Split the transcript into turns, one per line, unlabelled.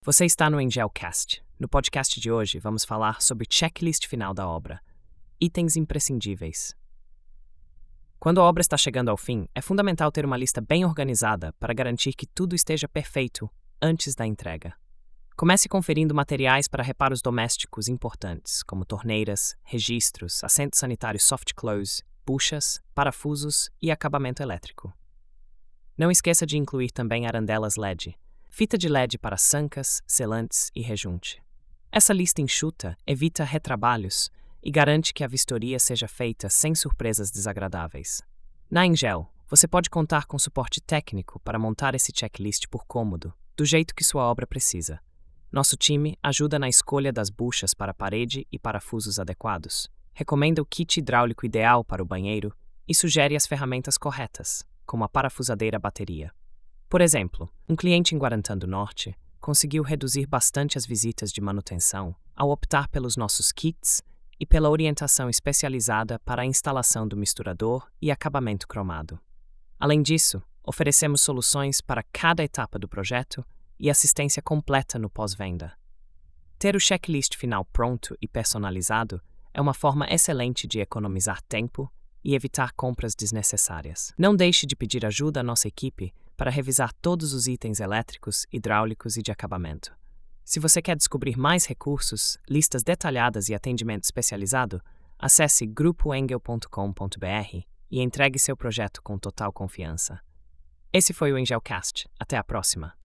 Você está no Engelcast. No podcast de hoje, vamos falar sobre checklist final da obra. Itens imprescindíveis. Quando a obra está chegando ao fim, é fundamental ter uma lista bem organizada para garantir que tudo esteja perfeito antes da entrega. Comece conferindo materiais para reparos domésticos importantes, como torneiras, registros, assentos sanitários soft close, buchas, parafusos e acabamento elétrico. Não esqueça de incluir também arandelas LED, fita de LED para sancas, selantes e rejunte. Essa lista enxuta evita retrabalhos e garante que a vistoria seja feita sem surpresas desagradáveis. Na Engel, você pode contar com suporte técnico para montar esse checklist por cômodo, do jeito que sua obra precisa. Nosso time ajuda na escolha das buchas para parede e parafusos adequados, recomenda o kit hidráulico ideal para o banheiro e sugere as ferramentas corretas, como a parafusadeira bateria. Por exemplo, um cliente em Guarantã do Norte conseguiu reduzir bastante as visitas de manutenção ao optar pelos nossos kits e pela orientação especializada para a instalação do misturador e acabamento cromado. Além disso, oferecemos soluções para cada etapa do projeto e assistência completa no pós-venda. Ter o checklist final pronto e personalizado é uma forma excelente de economizar tempo e evitar compras desnecessárias. Não deixe de pedir ajuda à nossa equipe para revisar todos os itens elétricos, hidráulicos e de acabamento. Se você quer descobrir mais recursos, listas detalhadas e atendimento especializado, acesse grupoengel.com.br e entregue seu projeto com total confiança. Esse foi o Engelcast. Até a próxima!